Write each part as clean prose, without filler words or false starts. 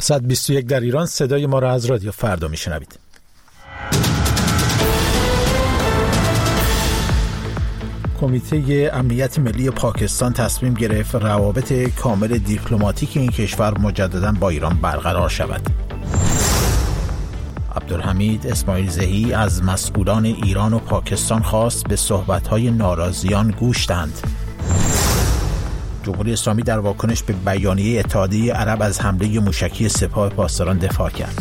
721 در ایران. صدای ما را از رادیو فردا میشنوید. کمیته امنیت ملی پاکستان تصمیم گرفت روابط کامل دیپلماتیک این کشور مجدداً با ایران برقرار شود. عبدالحمید اسماعیل زهی از مسئولان ایران و پاکستان خواست به صحبت‌های ناراضیان گوش دهند. جمهوری اسلامی در واکنش به بیانیه اتحادیه عرب از حمله موشکی سپاه پاسداران دفاع کرد.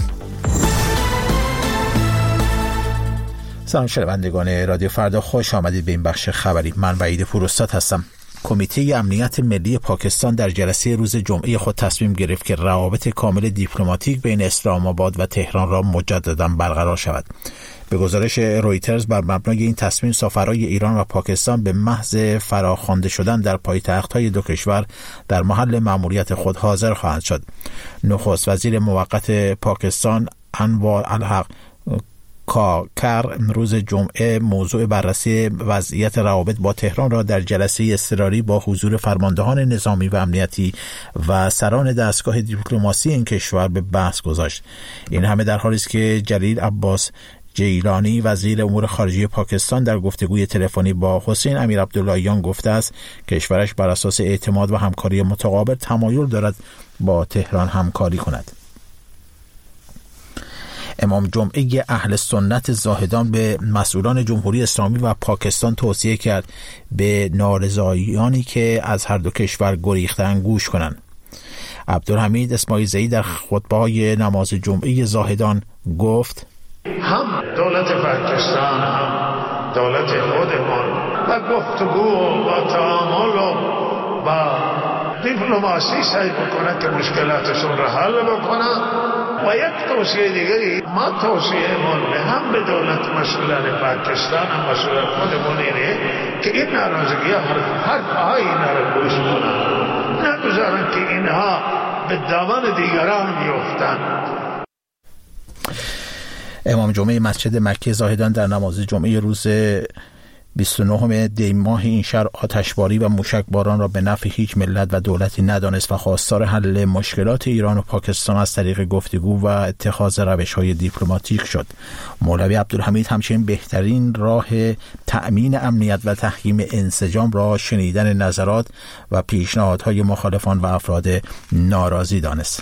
سلام شنوندگان رادیو فردا، خوش آمدید به این بخش خبری. من وحید پوراستاد هستم. کمیته امنیت ملی پاکستان در جلسه روز جمعه خود تصمیم گرفت که روابط کامل دیپلماتیک بین اسلام آباد و تهران را مجددا برقرار شود. به گزارش رویترز، بر مبنای این تصمیم سفرای ایران و پاکستان به محض فراخوانده شدن در پایتخت‌های دو کشور در محل مأموریت خود حاضر خواهند شد. نخست وزیر موقت پاکستان انور الحق کاکر روز جمعه موضوع بررسی وضعیت روابط با تهران را در جلسه اضطراری با حضور فرماندهان نظامی و امنیتی و سران دستگاه دیپلماسی این کشور به بحث گذاشت. این همه در حالی است که جلیل عباس جیلانی وزیر امور خارجه پاکستان در گفتگوی تلفنی با حسین امیر عبداللهیان گفته است کشورش بر اساس اعتماد و همکاری متقابل تمایل دارد با تهران همکاری کند. امام جمعه اهل سنت زاهدان به مسئولان جمهوری اسلامی و پاکستان توصیه کرد به نارضاییانی که از هر دو کشور گریختند گوش کنند. عبدالحمید اسماعیل زهی در خطبه‌های نماز جمعه زاهدان گفت: هم دولت پاکستان هم دولت خودمان و گفتگو و تعامل و دیپلماسی سعی بکنه که مشکلاتشون را حل بکنه. و یک توصیه دیگری، ما توصیه‌مون هم به دولت مسئولان پاکستان هم مسئولان خودمون اینه که این ناراضگی هر پای اینا را گوش کنن، نگذارن که اینها به دامن دیگران بیفتن. امام جمعه مسجد مکی زاهدان در نماز جمعه روز 29 دی ماه این شهر آتشباری و موشکباران را به نفع هیچ ملت و دولتی ندانست و خواستار حل مشکلات ایران و پاکستان از طریق گفتگو و اتخاذ روش‌های دیپلماتیک شد. مولوی عبدالحمید همچنین بهترین راه تأمین امنیت و تحکیم انسجام را شنیدن نظرات و پیشنهادهای مخالفان و افراد ناراضی دانست.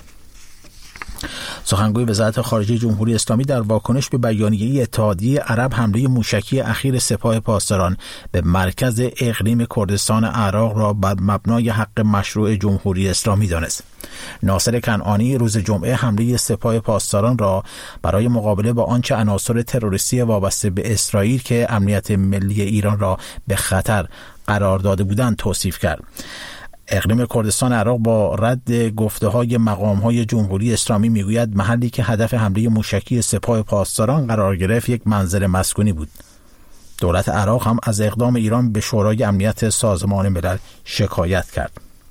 سخنگوی وزارت خارجه جمهوری اسلامی در واکنش به بیانیه اتحادیه عرب حمله موشکی اخیر سپاه پاسداران به مرکز اقلیم کردستان عراق را بر مبنای حق مشروع جمهوری اسلامی دانست. ناصر کنعانی روز جمعه حمله سپاه پاسداران را برای مقابله با آنچه عناصر تروریستی وابسته به اسرائیل که امنیت ملی ایران را به خطر قرار داده بودند توصیف کرد. اقلیم کردستان عراق با رد گفته‌های مقام‌های جمهوری اسلامی میگوید محلی که هدف حمله موشکی سپاه پاسداران قرار گرفت یک منزل مسکونی بود. دولت عراق هم از اقدام ایران به شورای امنیت سازمان ملل شکایت کرد.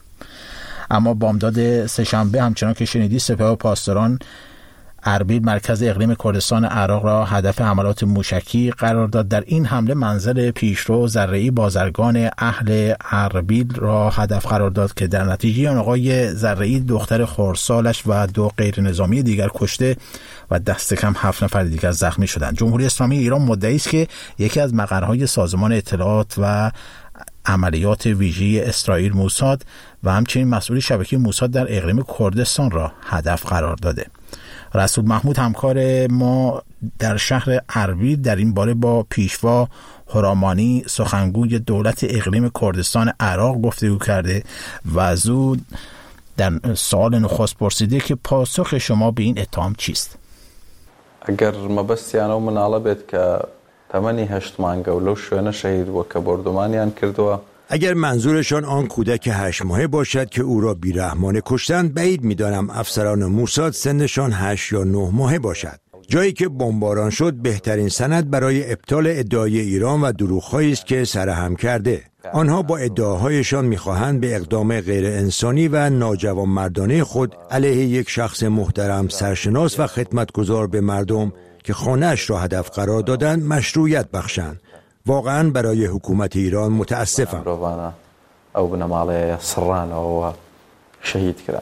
اما بامداد سه‌شنبه همچنان که شنیدی سپاه پاسداران اربیل مرکز اقلیم کردستان عراق را هدف حملات موشکی قرار داد. در این حمله منزل پیشرو زرعی بازرگان اهل اربیل را هدف قرار داد که در نتیجه آن آقای زرعی دختر خردسالش و 2 غیر نظامی دیگر کشته و دست کم 7 نفر دیگر زخمی شدند. جمهوری اسلامی ایران مدعی است که یکی از مقرهای سازمان اطلاعات و عملیات ویژه اسرائیل موساد و همچنین مسئول شبکه موساد در اقلیم کردستان را هدف قرار داده. رسول محمود همکار ما در شهر اربیل در این باره با پیشوا هرامانی سخنگوی دولت اقلیم کردستان عراق گفتگو کرده و از او در سوال نخست پرسیده که پاسخ شما به این اتهام چیست؟ اگر ما بس یعنی من علبت که 8 مانگه ولو شوینه شهید و که بردمانیان کردوا. اگر منظورشان آن کودک 8 ماهه باشد که او را بیرحمانه کشتند، بعید می‌دانم افسران موساد سنشان 8 یا 9 ماهه باشد. جایی که بمباران شد بهترین سند برای ابطال ادعای ایران و دروغ‌هایی است که سرهم کرده. آنها با ادعاهایشان می‌خواهند به اقدام غیر انسانی و ناجوانمردانه خود علیه یک شخص محترم، سرشناس و خدمتگزار به مردم که خانه‌اش را هدف قرار دادند مشروعیت بخشند. واقعا برای حکومت ایران متاسفم. او بنام علی سران او شهید کردن.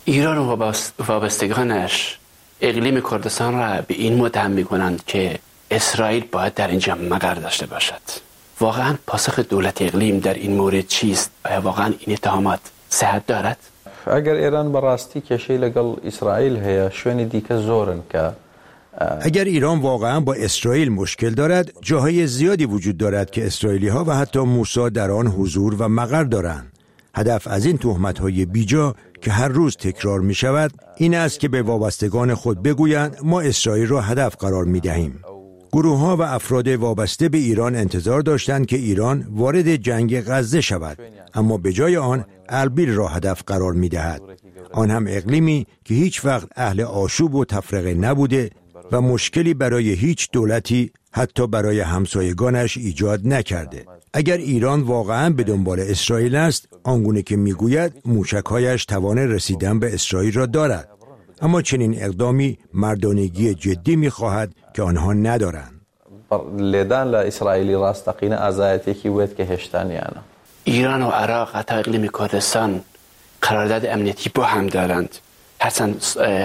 ایران و وابستگانش اقلیم کردستان را به این متهم می‌کنند که اسرائیل باید در اینجا مقر داشته باشد. واقعا پاسخ دولت اقلیم در این مورد چیست؟ آیا واقعا این اتهامات صحت دارد؟ اگر ایران براستی کشی لگل اسرائیل هیا شوینی دیگه زورن که اگر ایران واقعا با اسرائیل مشکل دارد، جاهای زیادی وجود دارد که اسرائیلی ها و حتی موساد در آن حضور و مقر دارند. هدف از این تهمت های بیجا که هر روز تکرار می شود این است که به وابستگان خود بگویند ما اسرائیل را هدف قرار می دهیم. گروه ها و افراد وابسته به ایران انتظار داشتند که ایران وارد جنگ غزه شود، اما به جای آن اربیل را هدف قرار می دهد. آن هم اقلیمی که هیچ وقت اهل آشوب و تفرقه نبوده و مشکلی برای هیچ دولتی حتی برای همسایگانش ایجاد نکرده. اگر ایران واقعاً به دنبال اسرائیل است، آنگونه که میگوید موشک‌هایش توان رسیدن به اسرائیل را دارد، اما چنین اقدامی مردانگی جدی می‌خواهد که آنها ندارند. لیدن لاسرائیلی راستقینه ازایتی که وید که هشتانیانه. ایران و عراق حتی اقلیم کردستان قرارداد امنیتی با هم دارند. هرچند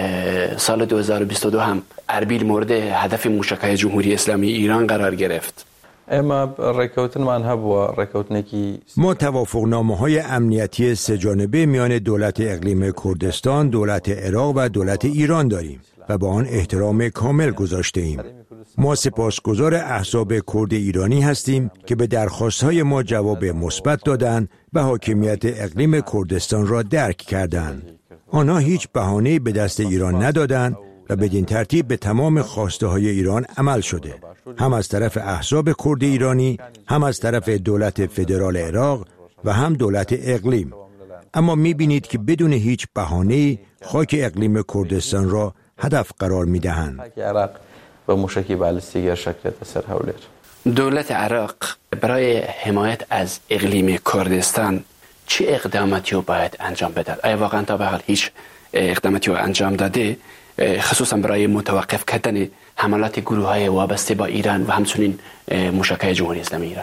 سال 2022 هم اربیل مورد هدف موشک‌های جمهوری اسلامی ایران قرار گرفت. اما رکوتن من هب و رکوتنکی ما توافقنامه‌های امنیتی سه‌جانبه میان دولت اقلیم کردستان، دولت عراق و دولت ایران داریم و با آن احترام کامل گذاشته ایم. ما سپاسگزار احزاب کرد ایرانی هستیم که به درخواست‌های ما جواب مثبت دادند و حاکمیت اقلیم کردستان را درک کردند. آنها هیچ بهانه‌ای به دست ایران ندادند و بدین ترتیب به تمام خواسته‌های ایران عمل شده، هم از طرف احزاب کرد ایرانی، هم از طرف دولت فدرال عراق و هم دولت اقلیم. اما می‌بینید که بدون هیچ بهانه‌ای خاک اقلیم کردستان را هدف قرار می‌دهند. عراق و موشکی بالستیک شکل تسر حولیر. دولت عراق برای حمایت از اقلیم کردستان چه اقداماتی رو باید انجام بده؟ آیا واقعا تا به حال هیچ اقداماتی رو انجام داده، خصوصا برای متوقف کردن حملات گروه‌های وابسته با ایران و همچنین موشک‌های جمهوری اسلامی ایران؟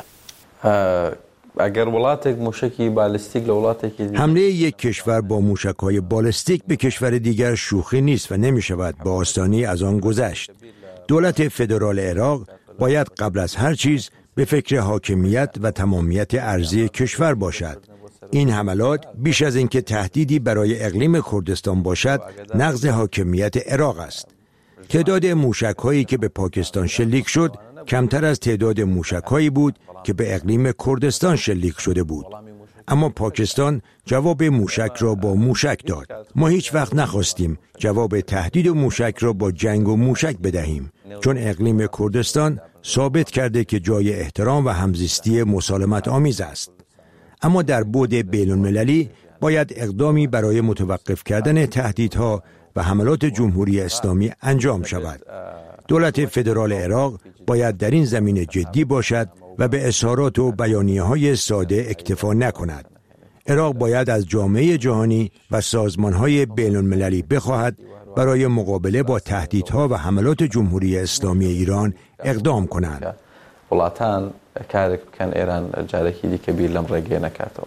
اگر ولات موشکی بالستیک لولاتی که حمله یک کشور با موشک‌های بالستیک به کشور دیگر شوخی نیست و نمی‌شود با آسانی از آن گذشت. دولت فدرال عراق باید قبل از هر چیز به فکر حاکمیت و تمامیت ارضی کشور باشد. این حملات بیش از اینکه تهدیدی برای اقلیم کردستان باشد، نقض حاکمیت عراق است. تعداد موشک‌هایی که به پاکستان شلیک شد کمتر از تعداد موشک‌هایی بود که به اقلیم کردستان شلیک شده بود. اما پاکستان جواب موشک را با موشک داد. ما هیچ وقت نخواستیم جواب تهدید موشک را با جنگ و موشک بدهیم، چون اقلیم کردستان ثابت کرده که جای احترام و همزیستی مسالمت آمیز است. اما در بعد بین‌المللی باید اقدامی برای متوقف کردن تهدیدها و حملات جمهوری اسلامی انجام شود. دولت فدرال عراق باید در این زمینه جدی باشد و به اظهارات و بیانیه‌های ساده اکتفا نکند. عراق باید از جامعه جهانی و سازمان‌های بین‌المللی بخواهد برای مقابله با تهدیدها و حملات جمهوری اسلامی ایران اقدام کنند. ولاتان کار کن ایران جارکی دی که بیلم رگی نکاتو.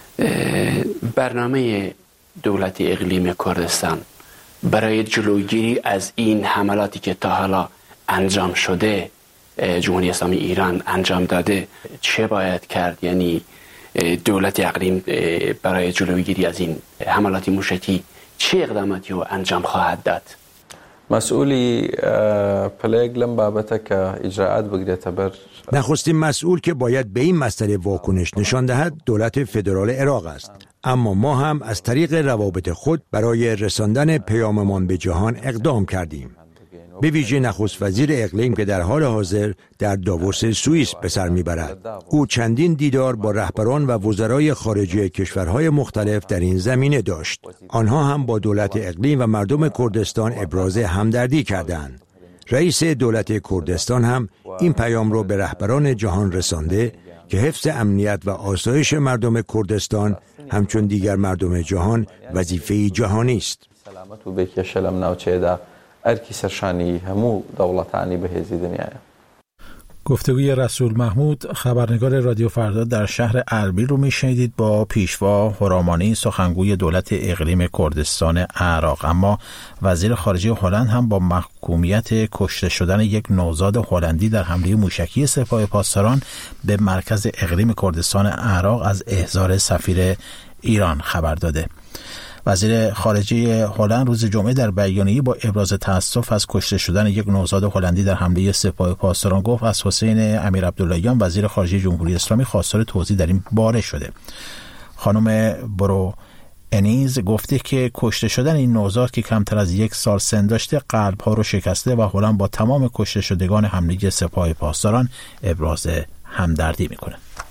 برنامه دولت اقلیم کردستان برای جلوگیری از این حملاتی که تا حالا انجام شده جمهوری اسلامی ایران انجام داده چه باید کرد؟ یعنی دولت اقلیم برای جلوگیری از این حملات موشکی چه اقداماتی رو انجام خواهد داد؟ مسئولی پلیگلم بابت که اجراعات بگیرد بر نخستین مسئول که باید به این مسئله واکنش نشان دهد دولت فدرال عراق است. اما ما هم از طریق روابط خود برای رساندن پیاممان به جهان اقدام کردیم. به ویژه نخست وزیر اقلیم که در حال حاضر در داووس سوئیس به سر میبرد. او چندین دیدار با رهبران و وزرای خارجه کشورهای مختلف در این زمینه داشت. آنها هم با دولت اقلیم و مردم کردستان ابراز همدردی کردند. رئیس دولت کردستان هم این پیام را به رهبران جهان رسانده که حفظ امنیت و آسایش مردم کردستان همچون دیگر مردم جهان وظیفه جهانی است. سلامت و بکیشلم ناوچه دا ارکی سرشانی همو دولتانی به هزی دنیای. گفتگوی رسول محمود خبرنگار رادیو فردا در شهر اربیل رو میشنیدید با پیشوا هورامانی سخنگوی دولت اقلیم کردستان عراق. اما وزیر خارجه هلند هم با محکومیت کشته شدن یک نوزاد هلندی در حمله موشکی سپاه پاسداران به مرکز اقلیم کردستان عراق از احضار سفیر ایران خبر داده. وزیر خارجه هلند روز جمعه در بیانیه‌ای با ابراز تأسف از کشته شدن یک نوزاد هلندی در حمله سپاه پاسداران گفت از حسین امیرعبداللهیان وزیر خارجه جمهوری اسلامی خواستار توضیح در این باره شده. خانم برو انیز گفته که کشته شدن این نوزاد که کمتر از 1 سال سن داشته قلب‌ها رو شکسته و هلند با تمام کشته شدگان حمله سپاه پاسداران ابراز همدردی میکنه.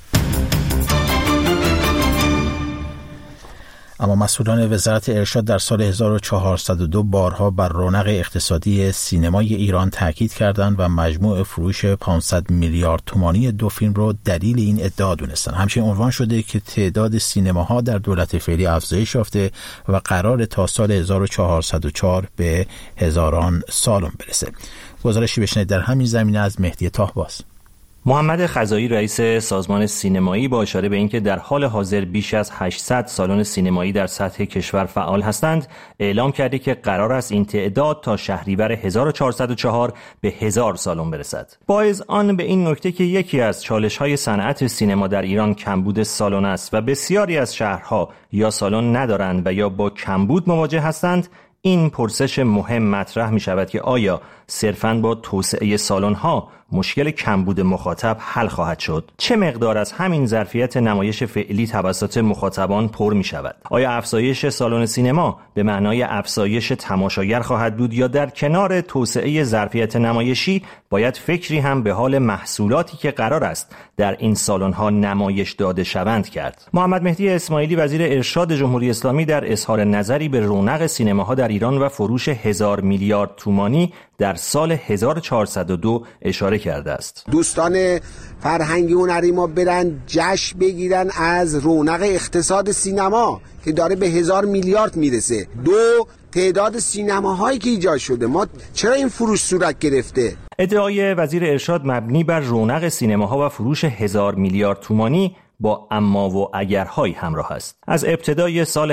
اما مسئولان وزارت ارشاد در سال 1402 بارها بر رونق اقتصادی سینمای ایران تاکید کردند و مجموع فروش 500 میلیارد تومانی 2 فیلم رو دلیل این ادعا دونستند. همچنین عنوان شده که تعداد سینماها در دولت فعلی افزایش یافته و قرار تا سال 1404 به هزاران سالن برسه. گزارشی بشنوید در همین زمینه از مهدی طاهباز. محمد خزایی رئیس سازمان سینمایی با اشاره به اینکه در حال حاضر بیش از 800 سالن سینمایی در سطح کشور فعال هستند، اعلام کرده که قرار است این تعداد تا شهریور 1404 به 1000 سالن برسد. با اذعان به این نکته که یکی از چالش‌های صنعت سینما در ایران کمبود سالن است و بسیاری از شهرها یا سالن ندارند و یا با کمبود مواجه هستند، این پرسش مهم مطرح می شود که آیا صرفاً با توسعه سالن‌ها مشکل کمبود مخاطب حل خواهد شد؟ چه مقدار از همین ظرفیت نمایش فعلی توسط مخاطبان پر می شود؟ آیا افزایش سالن سینما به معنای افزایش تماشاگر خواهد بود یا در کنار توسعه ظرفیت نمایشی باید فکری هم به حال محصولاتی که قرار است در این سالن‌ها نمایش داده شوند کرد؟ محمد مهدی اسماعیلی وزیر ارشاد جمهوری اسلامی در اظهار نظری به رونق سینماها در ایران و فروش 1000 میلیارد تومانی در سال 1402 اشاره کرده است. دوستان فرهنگی هنری ما برن جشن بگیرن از رونق اقتصاد سینما که داره به 1000 میلیارد میرسه. 2 تعداد سینماهایی که ایجاد شده، ما چرا این فروش صورت گرفته؟ ادعای وزیر ارشاد مبنی بر رونق سینماها و فروش 1000 میلیارد تومانی با اما و اگرهای همراه است. از ابتدای سال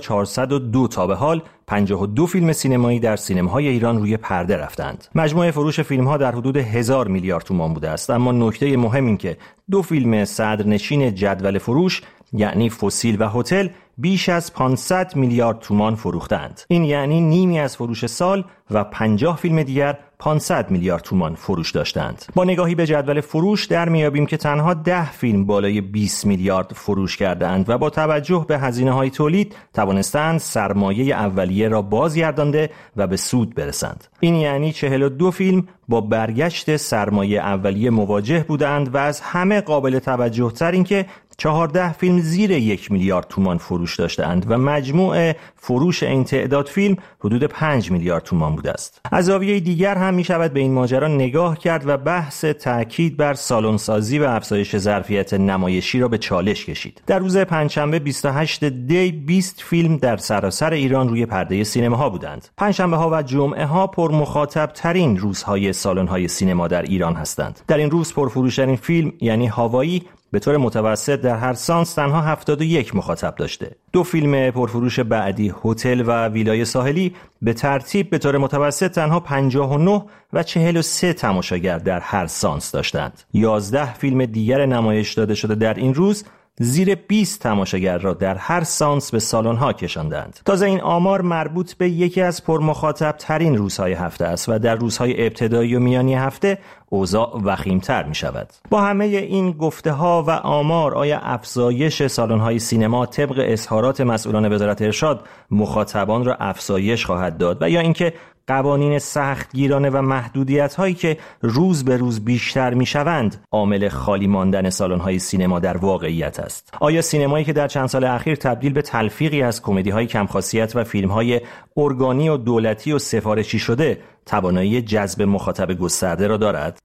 1402 تا به حال 52 فیلم سینمایی در سینماهای ایران روی پرده رفتند. مجموع فروش فیلم‌ها در حدود 1000 میلیارد تومان بوده است، اما نکته مهم این که 2 فیلم صدرنشین جدول فروش یعنی فسیل و هتل بیش از 500 میلیارد تومان فروختند. این یعنی نیمی از فروش سال و 50 فیلم دیگر 500 میلیارد تومان فروش داشتند. با نگاهی به جدول فروش در میابیم که تنها 10 فیلم بالای 20 میلیارد فروش کردند و با توجه به هزینه‌های تولید توانستند سرمایه اولیه را بازگردانده و به سود برسند. این یعنی 42 فیلم با برگشت سرمایه اولیه مواجه بودند و از همه قابل توجه تر این که 14 فیلم زیر 1 میلیارد تومان فروش داشتند و مجموع فروش این تعداد فیلم حدود 5 میلیارد تومان بوده است. از زاویه دیگر هم می شود به این ماجرا نگاه کرد و بحث تاکید بر سالن‌سازی و افزایش ظرفیت نمایشی را به چالش کشید. در روز پنجشنبه 28 دی 20 فیلم در سراسر ایران روی پرده سینماها بودند. پنجشنبه ها و جمعه ها پر مخاطب ترین روزهای سالن‌های سینما در ایران هستند. در این روز پرفروشترین فیلم یعنی هاوایی به طور متوسط در هر سانس تنها 71 مخاطب داشته. 2 فیلم پرفروش بعدی هتل و ویلای ساحلی به ترتیب به طور متوسط تنها 59 و 43 تماشاگر در هر سانس داشتند. 11 فیلم دیگر نمایش داده شده در این روز زیر 20 تماشاگر را در هر سانس به سالن‌ها کشاندند. تازه این آمار مربوط به یکی از پرمخاطب ترین روزهای هفته است و در روزهای ابتدایی و میانی هفته اوضاع وخیم‌تر می شود. با همه این گفته‌ها و آمار آیا افزایش سالن‌های سینما طبق اظهارات مسئولان وزارت ارشاد مخاطبان را افزایش خواهد داد و یا اینکه قوانین سختگیرانه و محدودیت‌هایی که روز به روز بیشتر می‌شوند عامل خالی ماندن سالن‌های سینما در واقعیت است؟ آیا سینمایی که در چند سال اخیر تبدیل به تلفیقی از کمدی‌های کم‌خاصیت و فیلم‌های ارگانی و دولتی و سفارشی شده توانایی جذب مخاطب گسترده را دارد؟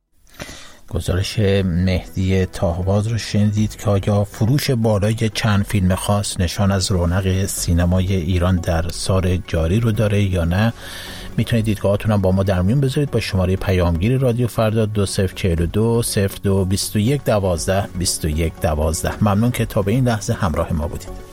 گزارش مهدی طاهباز رو شنیدید که آیا فروش بالای چند فیلم خاص نشان از رونق سینمای ایران در سال جاری رو داره یا نه؟ میتونید دیدگاهاتون هم با ما در میون بذارید با شماره پیامگیر رادیو فردا 2042 02 21 12 21 12. ممنون که تا به این لحظه همراه ما بودید.